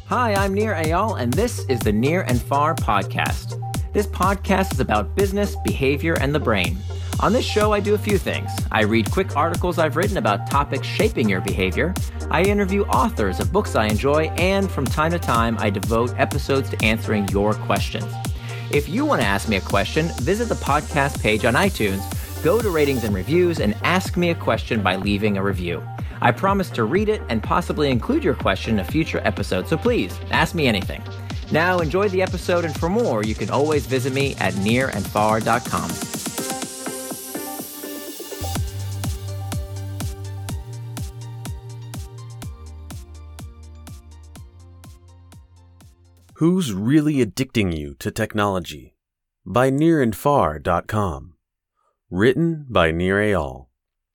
Hi, I'm Nir Eyal, and this is the Near and Far podcast. This podcast is about business, behavior, and the brain. On this show, I do a few things. I read quick articles I've written about topics shaping your behavior. I interview authors of books I enjoy, and from time to time, I devote episodes to answering your questions. If you want to ask me a question, visit the podcast page on iTunes, go to ratings and reviews, and ask me a question by leaving a review. I promise to read it and possibly include your question in a future episode, so please, ask me anything. Now, enjoy the episode, and for more, you can always visit me at nearandfar.com. Who's Really Addicting You to Technology? By nearandfar.com. Written by Nir Eyal.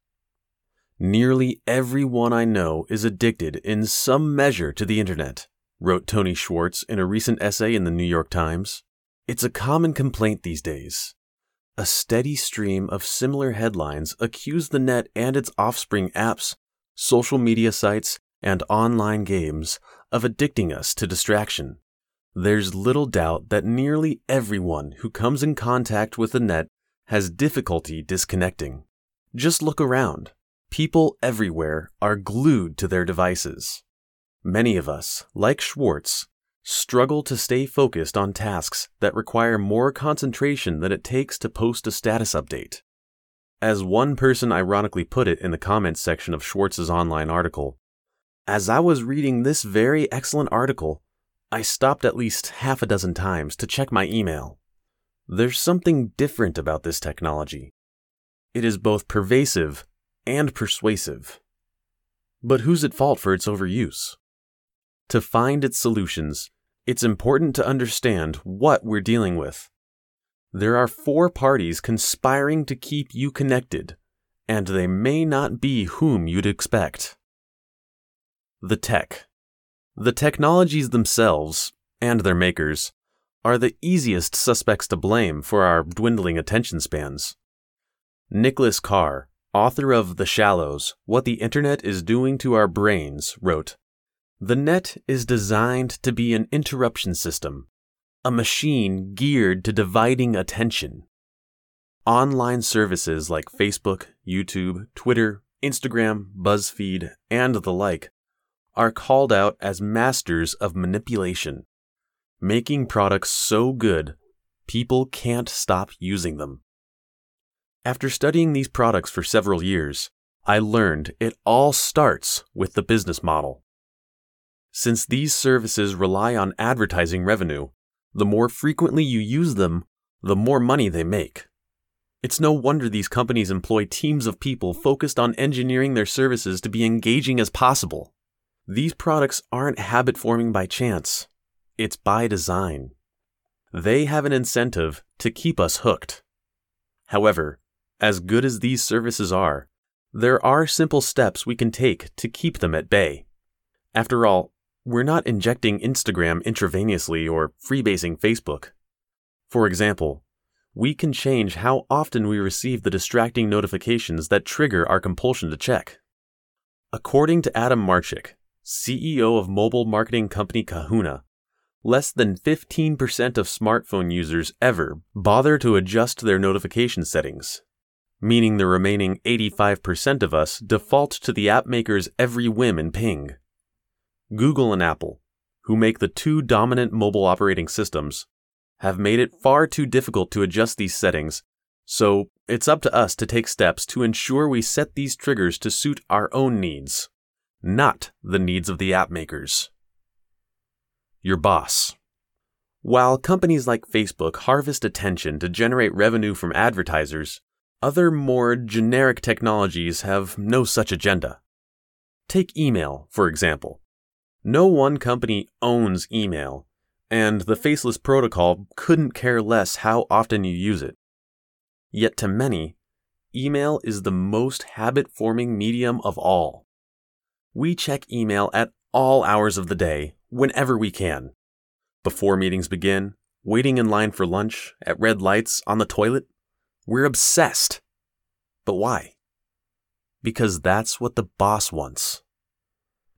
Nearly everyone I know is addicted in some measure to the internet, wrote Tony Schwartz in a recent essay in the New York Times. It's a common complaint these days. A steady stream of similar headlines accuse the net and its offspring apps, social media sites, and online games of addicting us to distraction. There's little doubt that nearly everyone who comes in contact with the net has difficulty disconnecting. Just look around. People everywhere are glued to their devices. Many of us, like Schwartz, struggle to stay focused on tasks that require more concentration than it takes to post a status update. As one person ironically put it in the comments section of Schwartz's online article, "As I was reading this very excellent article, I stopped at least half a dozen times to check my email." There's something different about this technology. It is both pervasive and persuasive. But who's at fault for its overuse? To find its solutions, it's important to understand what we're dealing with. There are 4 parties conspiring to keep you connected, and they may not be whom you'd expect. The tech. The technologies themselves, and their makers, are the easiest suspects to blame for our dwindling attention spans. Nicholas Carr, author of The Shallows, What the Internet is Doing to Our Brains, wrote, "The net is designed to be an interruption system, a machine geared to dividing attention. Online services like Facebook, YouTube, Twitter, Instagram, BuzzFeed, and the like are called out as masters of manipulation, making products so good people can't stop using them. After studying these products for several years, I learned it all starts with the business model. Since these services rely on advertising revenue, the more frequently you use them, the more money they make. It's no wonder these companies employ teams of people focused on engineering their services to be engaging as possible. These products aren't habit-forming by chance. It's by design. They have an incentive to keep us hooked. However, as good as these services are, there are simple steps we can take to keep them at bay. After all, we're not injecting Instagram intravenously or freebasing Facebook. For example, we can change how often we receive the distracting notifications that trigger our compulsion to check. According to Adam Marchik, CEO of mobile marketing company Kahuna, less than 15% of smartphone users ever bother to adjust their notification settings, meaning the remaining 85% of us default to the app maker's every whim and ping. Google and Apple, who make the 2 dominant mobile operating systems, have made it far too difficult to adjust these settings, so it's up to us to take steps to ensure we set these triggers to suit our own needs, not the needs of the app makers. Your boss. While companies like Facebook harvest attention to generate revenue from advertisers, other more generic technologies have no such agenda. Take email, for example. No one company owns email, and the faceless protocol couldn't care less how often you use it. Yet to many, email is the most habit-forming medium of all. We check email at all hours of the day, whenever we can. Before meetings begin, waiting in line for lunch, at red lights, on the toilet. We're obsessed. But why? Because that's what the boss wants.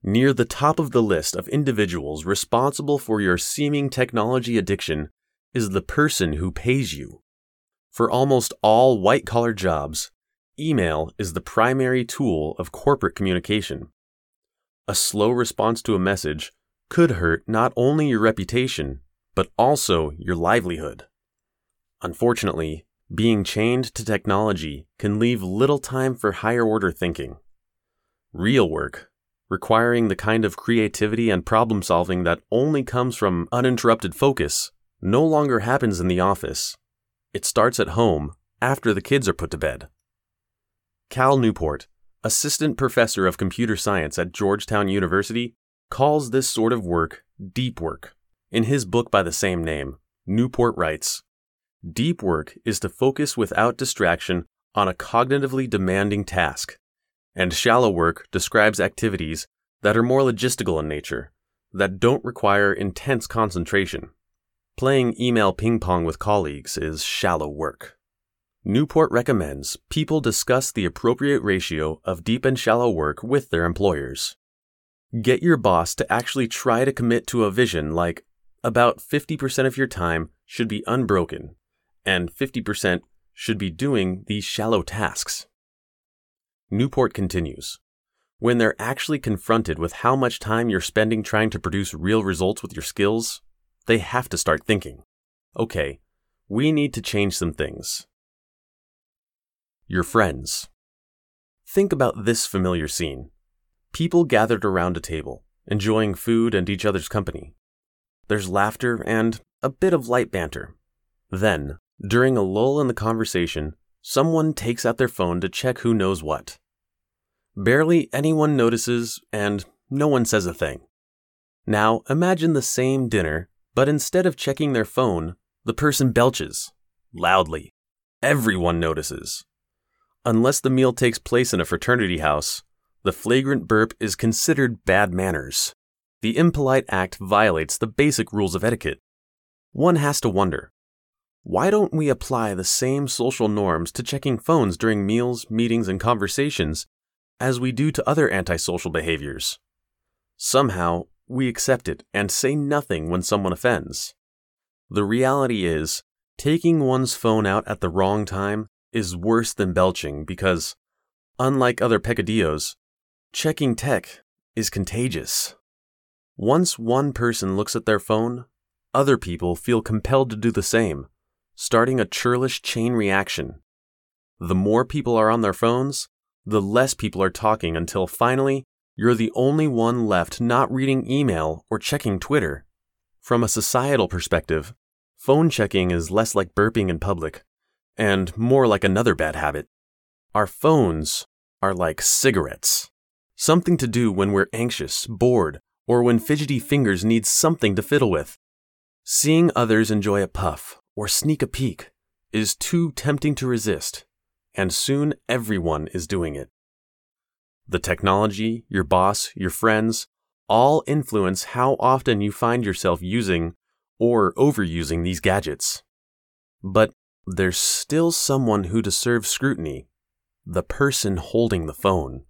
Near the top of the list of individuals responsible for your seeming technology addiction is the person who pays you. For almost all white-collar jobs, email is the primary tool of corporate communication. A slow response to a message could hurt not only your reputation, but also your livelihood. Unfortunately, being chained to technology can leave little time for higher-order thinking. Real work, requiring the kind of creativity and problem-solving that only comes from uninterrupted focus, no longer happens in the office. It starts at home after the kids are put to bed. Cal Newport, assistant professor of computer science at Georgetown University, calls this sort of work deep work. In his book by the same name, Newport writes, "Deep work is to focus without distraction on a cognitively demanding task, and shallow work describes activities that are more logistical in nature, that don't require intense concentration. Playing email ping-pong with colleagues is shallow work." Newport recommends people discuss the appropriate ratio of deep and shallow work with their employers. Get your boss to actually try to commit to a vision like about 50% of your time should be unbroken, and 50% should be doing these shallow tasks. Newport continues, when they're actually confronted with how much time you're spending trying to produce real results with your skills, they have to start thinking, okay, we need to change some things. Your friends. Think about this familiar scene. People gathered around a table, enjoying food and each other's company. There's laughter and a bit of light banter. Then, during a lull in the conversation, someone takes out their phone to check who knows what. Barely anyone notices, and no one says a thing. Now, imagine the same dinner, but instead of checking their phone, the person belches. Loudly. Everyone notices. Unless the meal takes place in a fraternity house, the flagrant burp is considered bad manners. The impolite act violates the basic rules of etiquette. One has to wonder, why don't we apply the same social norms to checking phones during meals, meetings, and conversations as we do to other antisocial behaviors? Somehow, we accept it and say nothing when someone offends. The reality is, taking one's phone out at the wrong time is worse than belching because, unlike other peccadillos, checking tech is contagious. Once one person looks at their phone, other people feel compelled to do the same, starting a churlish chain reaction. The more people are on their phones, the less people are talking until finally, you're the only one left not reading email or checking Twitter. From a societal perspective, phone checking is less like burping in public, and more like another bad habit. Our phones are like cigarettes. Something to do when we're anxious, bored, or when fidgety fingers need something to fiddle with. Seeing others enjoy a puff or sneak a peek is too tempting to resist, and soon everyone is doing it. The technology, your boss, your friends, all influence how often you find yourself using or overusing these gadgets. But there's still someone who deserves scrutiny, the person holding the phone.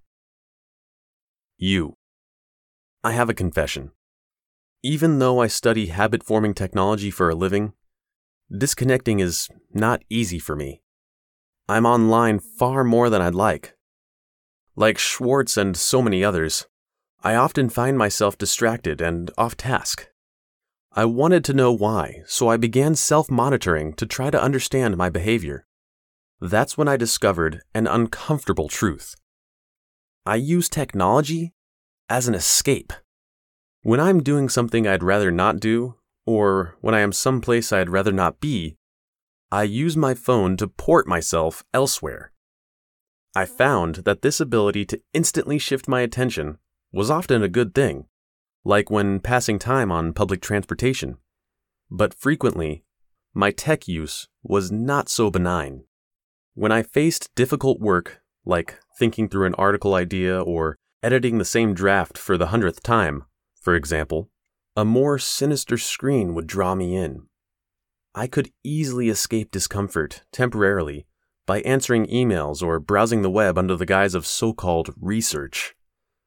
You. I have a confession. Even though I study habit-forming technology for a living, disconnecting is not easy for me. I'm online far more than I'd like. Like Schwartz and so many others, I often find myself distracted and off task. I wanted to know why, so I began self-monitoring to try to understand my behavior. That's when I discovered an uncomfortable truth. I use technology as an escape. When I'm doing something I'd rather not do, or when I am someplace I'd rather not be, I use my phone to port myself elsewhere. I found that this ability to instantly shift my attention was often a good thing, like when passing time on public transportation. But frequently, my tech use was not so benign. When I faced difficult work, like thinking through an article idea or editing the same draft for the 100th time, for example, a more sinister screen would draw me in. I could easily escape discomfort temporarily by answering emails or browsing the web under the guise of so-called research.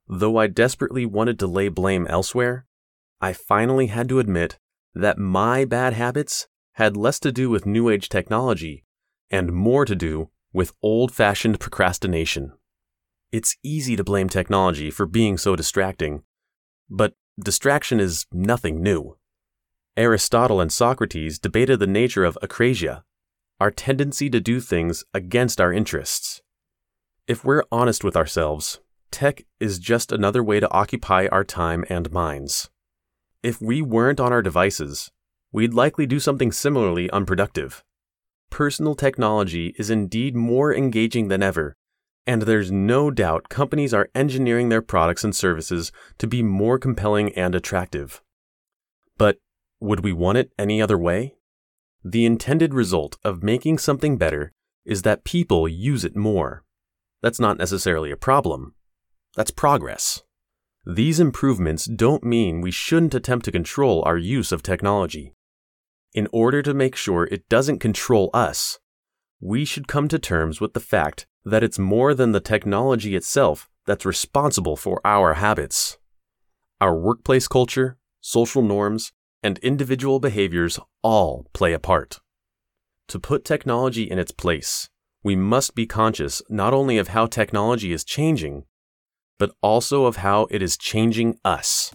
Though I desperately wanted to lay blame elsewhere, I finally had to admit that my bad habits had less to do with new age technology and more to do with old-fashioned procrastination. It's easy to blame technology for being so distracting, but distraction is nothing new. Aristotle and Socrates debated the nature of akrasia, our tendency to do things against our interests. If we're honest with ourselves, tech is just another way to occupy our time and minds. If we weren't on our devices, we'd likely do something similarly unproductive. Personal technology is indeed more engaging than ever, and there's no doubt companies are engineering their products and services to be more compelling and attractive. But would we want it any other way? The intended result of making something better is that people use it more. That's not necessarily a problem. That's progress. These improvements don't mean we shouldn't attempt to control our use of technology. In order to make sure it doesn't control us, we should come to terms with the fact that it's more than the technology itself that's responsible for our habits. Our workplace culture, social norms, and individual behaviors all play a part. To put technology in its place, we must be conscious not only of how technology is changing, but also of how it is changing us.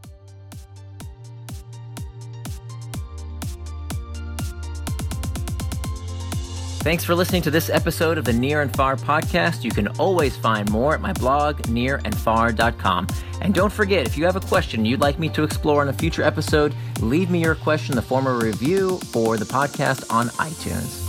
Thanks for listening to this episode of the Near and Far podcast. You can always find more at my blog, nearandfar.com. And don't forget, if you have a question you'd like me to explore in a future episode, leave me your question in the form of a review for the podcast on iTunes.